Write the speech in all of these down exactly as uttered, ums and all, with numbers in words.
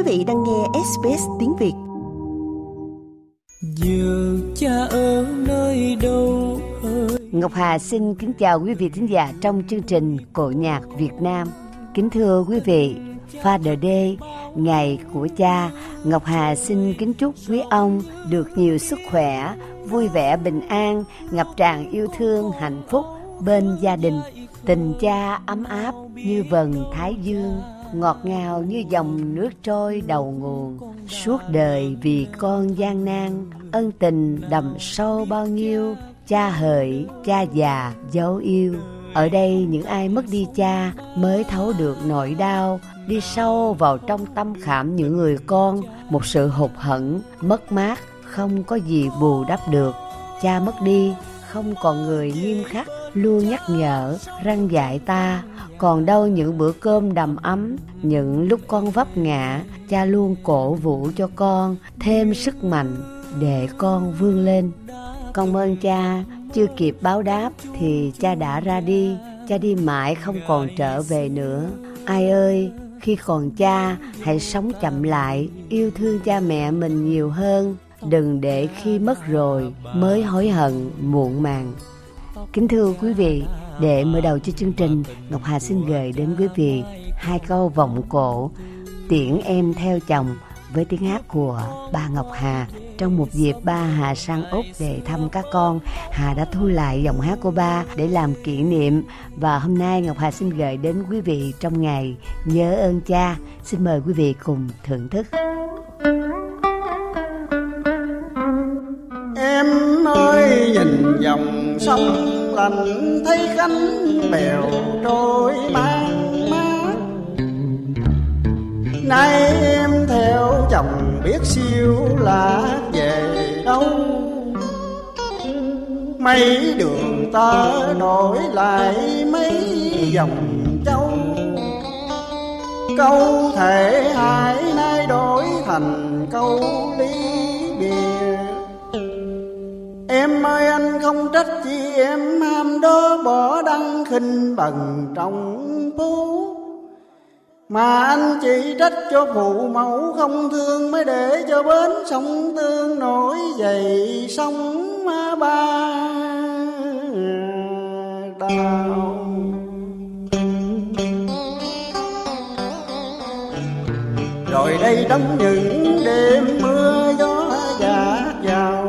vị đang nghe ét bê ét tiếng Việt. Giờ cha ở nơi đâu ơi. Ngọc Hà xin kính chào quý vị thính giả trong chương trình Cổ nhạc Việt Nam. Kính thưa quý vị, Father Day, ngày của cha, Ngọc Hà xin kính chúc quý ông được nhiều sức khỏe, vui vẻ, bình an, ngập tràn yêu thương, hạnh phúc bên gia đình. Tình cha ấm áp như vầng thái dương, ngọt ngào như dòng nước trôi đầu nguồn. Suốt đời vì con gian nan, ân tình đậm sâu bao nhiêu. Cha hỡi, cha già dấu yêu. Ở đây những ai mất đi cha mới thấu được nỗi đau, đi sâu vào trong tâm khảm những người con. Một sự hụt hẫng, mất mát, không có gì bù đắp được. Cha mất đi, không còn người nghiêm khắc luôn nhắc nhở, răn dạy ta. Còn đâu những bữa cơm đầm ấm, những lúc con vấp ngã, cha luôn cổ vũ cho con thêm sức mạnh để con vươn lên. Con ơn cha, chưa kịp báo đáp thì cha đã ra đi. Cha đi mãi không còn trở về nữa. Ai ơi, khi còn cha, hãy sống chậm lại, yêu thương cha mẹ mình nhiều hơn. Đừng để khi mất rồi mới hối hận muộn màng. Kính thưa quý vị, để mở đầu cho chương trình, Ngọc Hà xin gửi đến quý vị hai câu vọng cổ Tiễn Em Theo Chồng với tiếng hát của ba Ngọc Hà. Trong một dịp ba Hà sang Úc để thăm các con, Hà đã thu lại giọng hát của ba để làm kỷ niệm. Và hôm nay Ngọc Hà xin gửi đến quý vị trong ngày nhớ ơn cha. Xin mời quý vị cùng thưởng thức. Em ơi nhìn dòng sông lạnh, thấy cánh bèo trôi mang mát. Nay em theo chồng biết siêu lạc về đâu. Mấy đường ta đổi lại mấy dòng châu. Câu thể hai nay đổi thành câu ly biệt. Em ơi anh không trách chi em ham đó bỏ đăng khinh bần trong phố. Mà anh chỉ trách cho phụ mẫu không thương mới để cho bến sông Tương nổi dậy sông Ba đào. Rồi đây trong những đêm mưa gió dạt vào,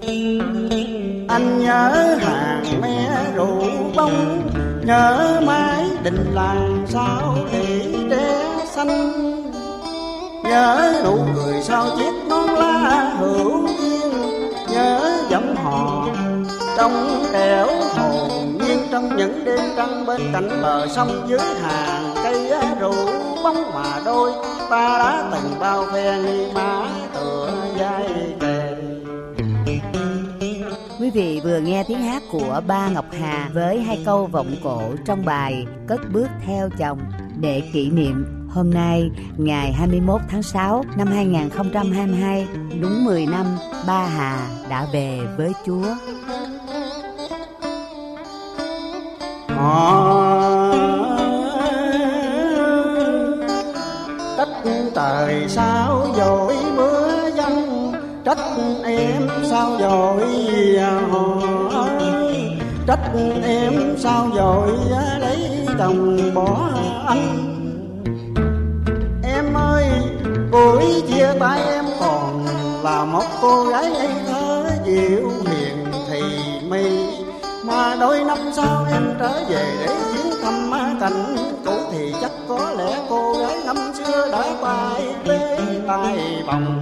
anh nhớ hàng me rượu bông, nhớ mái đình làng sao để tre xanh, nhớ nụ cười sau chiếc nón lá hữu duyên, nhớ giọng hò trong đẻo hồn nhiên trong những đêm trăng bên cạnh bờ sông dưới hàng cây rượu bông mà đôi ta đã từng bao phe nghi má tựa vai kề. Quý vị vừa nghe tiếng hát của ba Ngọc Hà với hai câu vọng cổ trong bài Cất Bước Theo Chồng để kỷ niệm hôm nay ngày hai mươi mốt tháng sáu năm hai nghìn không trăm hai mươi hai, đúng mười năm ba Hà đã về với Chúa. Họ trách trời sao dội mưa giăng, trách em sao dội họ, trách em sao dội lấy chồng bỏ anh. Em ơi buổi chia tay em còn là một cô gái ngây thơ dịu hiền thì mi, mà đôi năm sau em trở về để viếng thăm cảnh cũ thì chắc có lẽ cô gái năm xưa đã bay bê tay bồng.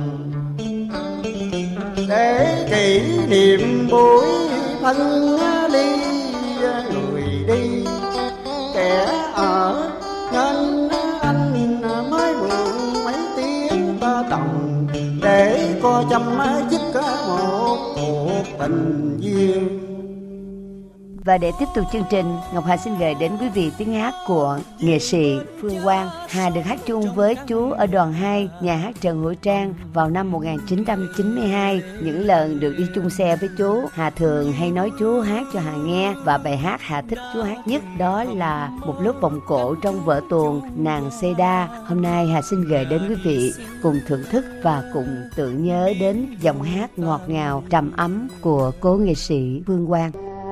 Để kỷ niệm buổi phân ly, người đi kẻ ở nên anh mới mượn mấy tiếng ta tòng để co chăm dứt một cuộc tình duyên. Và để tiếp tục chương trình, Ngọc Hà xin gửi đến quý vị tiếng hát của nghệ sĩ Phương Quang. Hà được hát chung với chú ở đoàn hai nhà hát Trần Hữu Trang vào năm một nghìn chín trăm chín mươi hai. Những lần được đi chung xe với chú, Hà thường hay nói chú hát cho Hà nghe, và bài hát Hà thích chú hát nhất đó là Một Lúc Vòng Cổ trong vở tuồng Nàng Xê Đa. Hôm nay Hà xin gửi đến quý vị cùng thưởng thức và cùng tưởng nhớ đến giọng hát ngọt ngào trầm ấm của cố nghệ sĩ Phương Quang.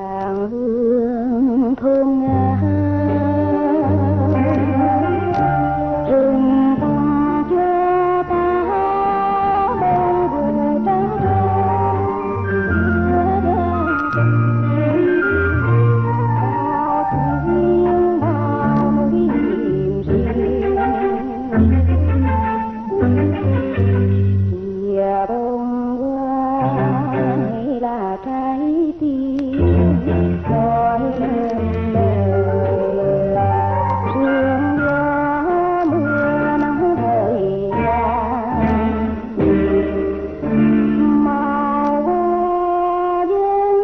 Hương thương rừng thăm chưa ta vừa trắng thiên bao núi hiểm riêng chia bông hoa là trái tim nói lên lời sương gió mưa nắng thời gian màu hoa dân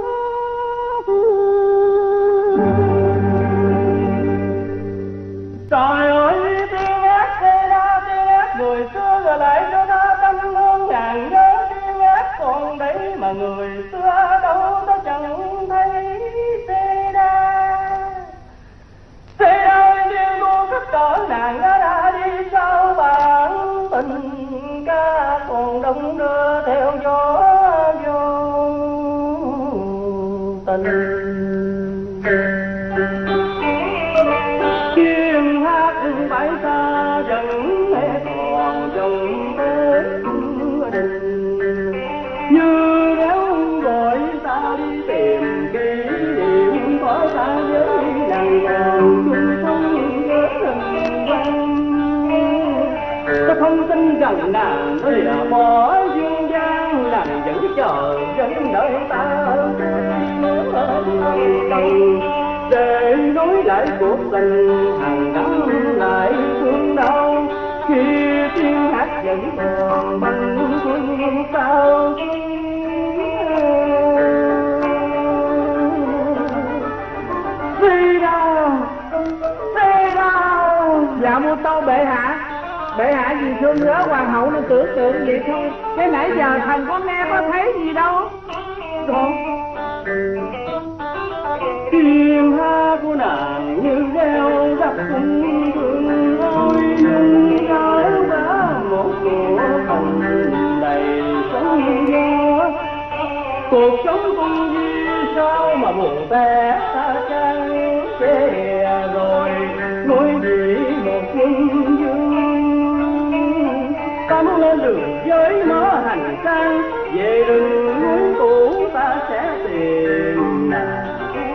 trời ơi tiếng hát tê ra tiếng hát người xưa giờ lại cho ta tâm hương ngàn nhớ tiếng hát còn đấy mà người xưa đâu ta chẳng thấy xê đa xê đa riêng cô khắp cỡ nàng đã đã đi sao bản tình ca còn đông đưa theo gió vô tình chim hát phải xa dần mẹ còn dòng tết đình như nếu gọi ta đi tìm kỷ niệm có ta với nàng còn chung sống với rừng quanh ta không tin rằng nàng lìa bỏ dương gian nàng vẫn chờ vẫn đợi ta ở đường đầu để nối lại cuộc tình hàng năm lại thương đau khi tiếng hát vẫn còn bằng phương sao Xê đa Xê đa dạ một tâu bệ hạ bệ hạ vì thương nhớ hoàng hậu nên tưởng tượng vậy thôi cái nãy giờ thần có nghe có thấy gì đâu rồi tiếng hát của nàng như reo rắc cùng thương ôi nhưng nhớ đã một của phần đầy sóng gió cuộc sống con đi sao mà buồn tẻ ta chẳng chê rồi ngôi vị một quân dương ta muốn lên đường với nó hành trang về rừng núi cũ ta sẽ tìm nàng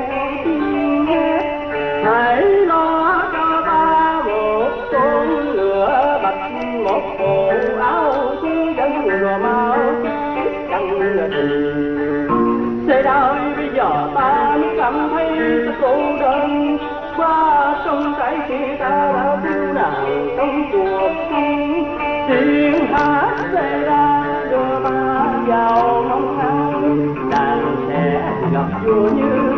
hãy lo cho ta một con ngựa bạch một bộ áo chứ dân rồi mau chẳng tình Xê đa ơi bây giờ ta mới cảm thấy cô đơn qua sông cái khi ta đã cứu nàng trong cuộc sống tiếng hát Xê đa đưa ta vào mong áo nàng sẽ gặp vua như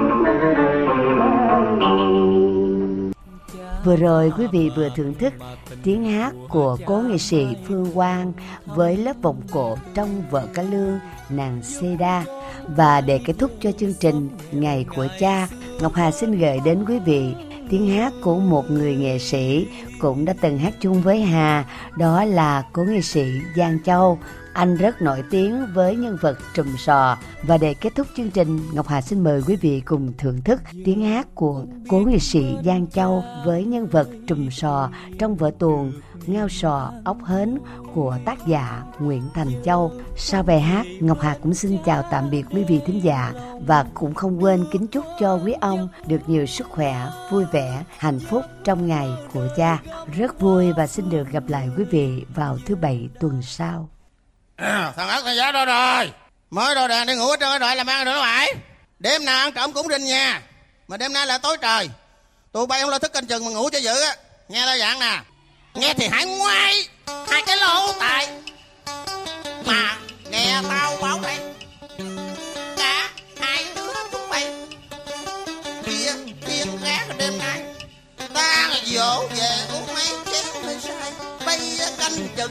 Vừa rồi quý vị vừa thưởng thức tiếng hát của cố nghệ sĩ Phương Quang với lớp vòng cổ trong vở cải lương Nàng Xê Đa. Và để kết thúc cho chương trình Ngày của Cha, Ngọc Hà xin gửi đến quý vị tiếng hát của một người nghệ sĩ cũng đã từng hát chung với Hà, đó là cố nghệ sĩ Giang Châu. Anh rất nổi tiếng với nhân vật Trùm Sò. Và để kết thúc chương trình, Ngọc Hà xin mời quý vị cùng thưởng thức tiếng hát của cố nghệ sĩ Giang Châu với nhân vật Trùm Sò trong vở tuồng Ngao Sò Ốc Hến của tác giả Nguyễn Thành Châu. Sau bài hát, Ngọc Hà cũng xin chào tạm biệt quý vị thính giả và cũng không quên kính chúc cho quý ông được nhiều sức khỏe, vui vẻ, hạnh phúc trong ngày của Cha. Rất vui và xin được gặp lại quý vị vào thứ Bảy tuần sau. À, thằng ất thằng giá đâu rồi? Mới đồ đèn đi ngủ ở trên cái đội làm ăn rồi đó mày. Đêm nào ăn trộm cũng rình nha. Mà đêm nay là tối trời. Tụi bay không lo thức canh chừng mà ngủ cho dữ á. Nghe tao dặn nè. Nghe thì hãy ngoái hai cái lỗ tai. Mà nghe tao báo đây. Cả hai đứa chúng bay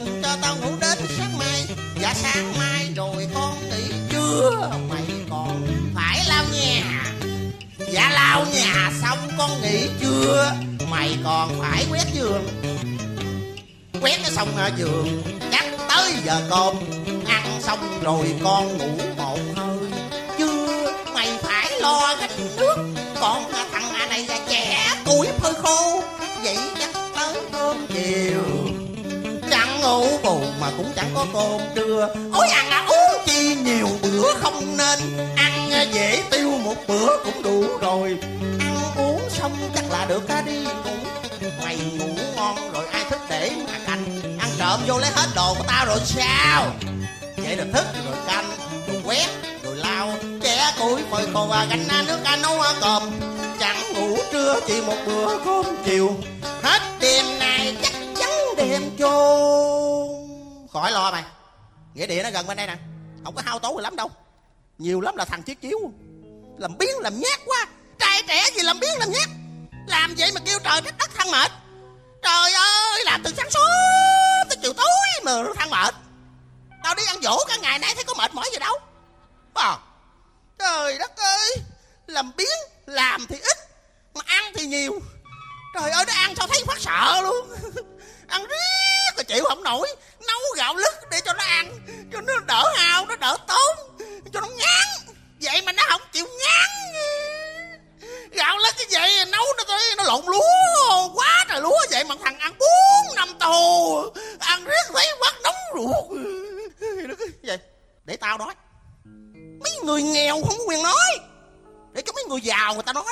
cho tao ngủ đến sáng mai. Dạ sáng mai rồi con nghỉ trưa, mày còn phải lau nhà. Dạ lau nhà xong con nghỉ trưa, mày còn phải quét giường. Quét cái xong giường chắc tới giờ cơm, ăn xong rồi con ngủ một hơi. Chưa mày phải lo gánh nước, còn thằng này là trẻ củi phơi khô, vậy chắc tới cơm chiều. Chẳng ngủ bù mà cũng chẳng có cơm trưa. Ôi ăn à, uống chi nhiều bữa không nên, ăn dễ tiêu một bữa cũng đủ rồi. Ăn uống xong chắc là được ta đi ngủ. Mày ngủ ngon rồi ai thức để mà canh, ăn trộm vô lấy hết đồ của tao rồi sao? Vậy rồi thức rồi canh rồi quét rồi lao, trẻ củi phơi khô và gánh nước cá nấu cơm. Chẳng ngủ trưa chỉ một bữa cơm chiều, hết đêm nay chắc chắn đêm chôn. Khỏi lo mày, nghĩa địa nó gần bên đây nè, không có hao tốn gì lắm đâu. Nhiều lắm là thằng chiếc chiếu làm biến làm nhát quá. Trai trẻ gì làm biến làm nhát, làm vậy mà kêu trời trách đất than mệt. Trời ơi, làm từ sáng sớm tới chiều tối mà than mệt. Tao đi ăn dỗ cả ngày nay thấy có mệt mỏi gì đâu à. Trời đất ơi, làm biến làm thì ít mà ăn thì nhiều. Trời ơi, nó ăn sao thấy phát sợ luôn. Ăn riết rồi chịu không nổi, nấu gạo lứt để cho nó ăn, cho nó đỡ hao, nó đỡ tốn, cho nó ngán. Vậy mà nó không chịu ngán. Gạo lứt cái vậy nấu nó tới nó lộn lúa quá trời lúa, vậy mà thằng ăn bốn năm tù, ăn riết thấy phát nóng ruột. Vậy để tao nói, mấy người nghèo không có quyền nói, để cho mấy người giàu người ta nói.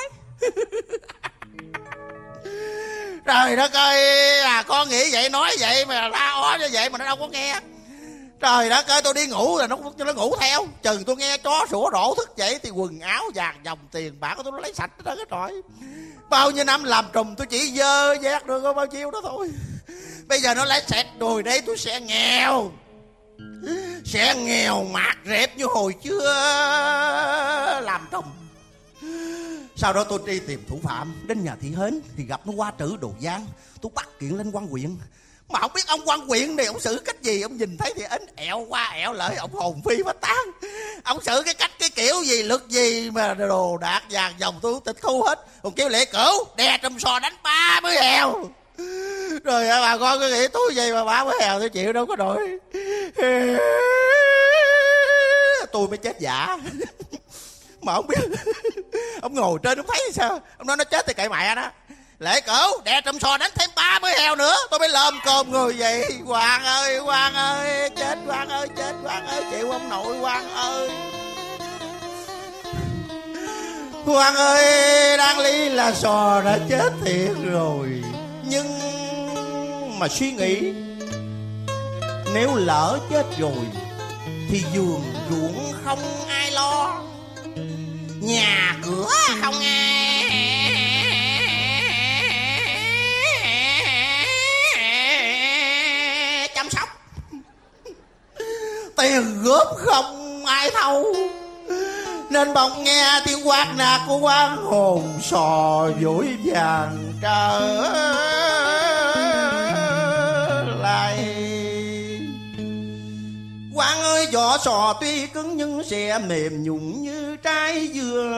Trời đất ơi, à, con nghĩ vậy nói vậy mà la ó như vậy mà nó đâu có nghe. Trời đất ơi, tôi đi ngủ là nó cho nó ngủ theo. Chừng tôi nghe chó sủa rổ thức dậy thì quần áo vàng dòng tiền bạc của tôi nó lấy sạch đó cái trời. Bao nhiêu năm làm trùm tôi chỉ dơ dét được có bao nhiêu đó thôi. Bây giờ nó lấy sạch rồi đấy, tôi sẽ nghèo. Sẽ nghèo mạt rẹp như hồi chưa làm trùm. Sau đó tôi đi tìm thủ phạm. Đến nhà thị hến thì gặp nó qua trữ đồ giang. Tôi bắt kiện lên quan huyện. Mà không biết ông quan huyện này ông xử cách gì. Ông nhìn thấy thì ến ẹo qua ẹo lại, ông hồn phi phách tán. Ông xử cái cách cái kiểu gì lực gì mà đồ đạc vàng dòng tôi tịch thu hết. Còn kêu Lệ Cửu đè trùm sò đánh ba mươi hèo. Rồi bà con cứ nghĩ tôi gì mà ba mươi hèo tôi chịu đâu có nổi. Tôi mới chết giả. Mà ông biết ông ngồi trên ông thấy sao. Ông nói nó chết thì kệ mẹ đó. Lệ Cửu đè trùm sò đánh thêm ba mươi heo nữa. Tôi mới lơm cơm người vậy. Hoàng ơi, Hoàng ơi, chết Hoàng ơi, chết Hoàng ơi, chịu ông nội Hoàng ơi. Hoàng ơi, đáng lý là sò đã chết thiệt rồi. Nhưng mà suy nghĩ, nếu lỡ chết rồi thì vườn ruộng không ai lo, nhà cửa không ai chăm sóc, tiền góp không ai thâu. Nên bỗng nghe tiếng quát nạt của quan hồn sò vội vàng trở lại. Quan ơi, vỏ sò tuy cứng nhưng sẽ mềm nhũn như trái dừa.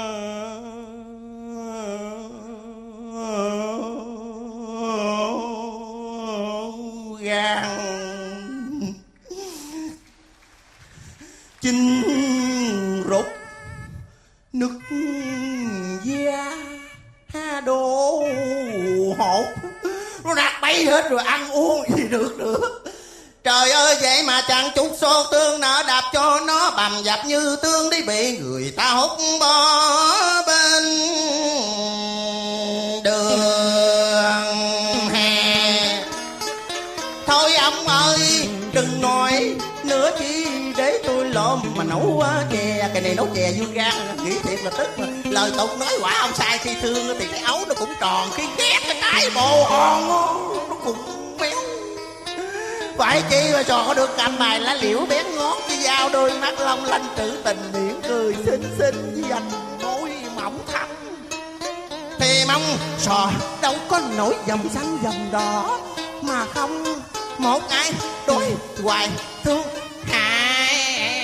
Gan chinh rút nức da ha đồ hột, nó nạt bay hết rồi ăn uống gì được nữa. Trời ơi, vậy mà chẳng chút xô tương nở đạp cho nó bầm dập như tương đi bị người ta hút bỏ bên đường hè. Thôi ông ơi, đừng nói nữa chi để tôi lộn mà nấu chè. Cái này nấu chè dương gan, nghĩ thiệt là tức mà. Lời tục nói quả ông sai khi thương thì cái ấu nó cũng tròn, khi ghét cái trái bồ hòn nó cũng béo. Phải chi mà trò có được cầm bài lá liễu bén ngón với dao, đôi mắt long lanh trữ tình, miệng cười xinh xinh với dành môi mỏng thắm. Thì mong sò đâu có nổi dòng xanh dòng đỏ, mà không một ngày đôi hoài thương hại.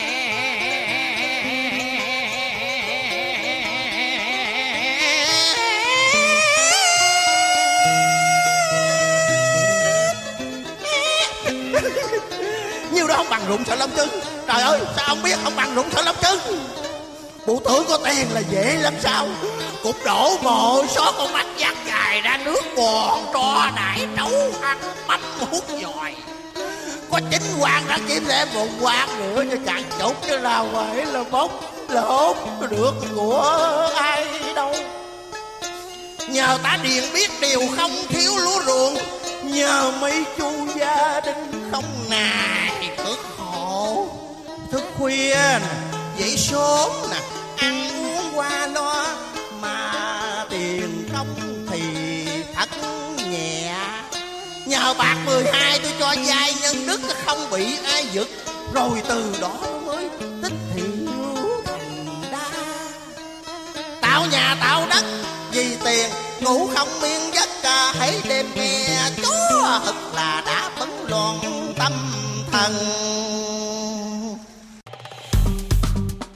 Nhiêu đó không bằng rụng sợ lông chân. Trời ơi, sao ông biết không bằng rụng sợ lông chân? Bộ tưởng có tiền là dễ lắm sao? Cục đổ mồ xót con mắt dắt dài ra nước bòn tro nải trấu ăn mắm hút dòi. Có chính quan ra kiếm thêm một quan nữa cho chẳng chục, chứ nào phải là bốc là hốt được của ai đâu. Nhờ ta điền biết điều không thiếu lúa ruộng, nhờ mấy chú gia đình không nài cực khổ. Thức khuya nè, dậy sớm nè, ăn uống qua lo, mà tiền công thì thật nhẹ. Nhờ bạc mười hai tôi cho vay nhân đức không bị ai giật, rồi từ đó mới tích thiểu thành đa. Tạo nhà tạo đất vì tiền, ngủ không miên giấc, hãy đêm nghe chó thật là đã bấn loạn tâm thần.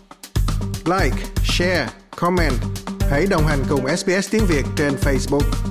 Like, share, comment. Hãy đồng hành cùng ét bê ét tiếng Việt trên Facebook.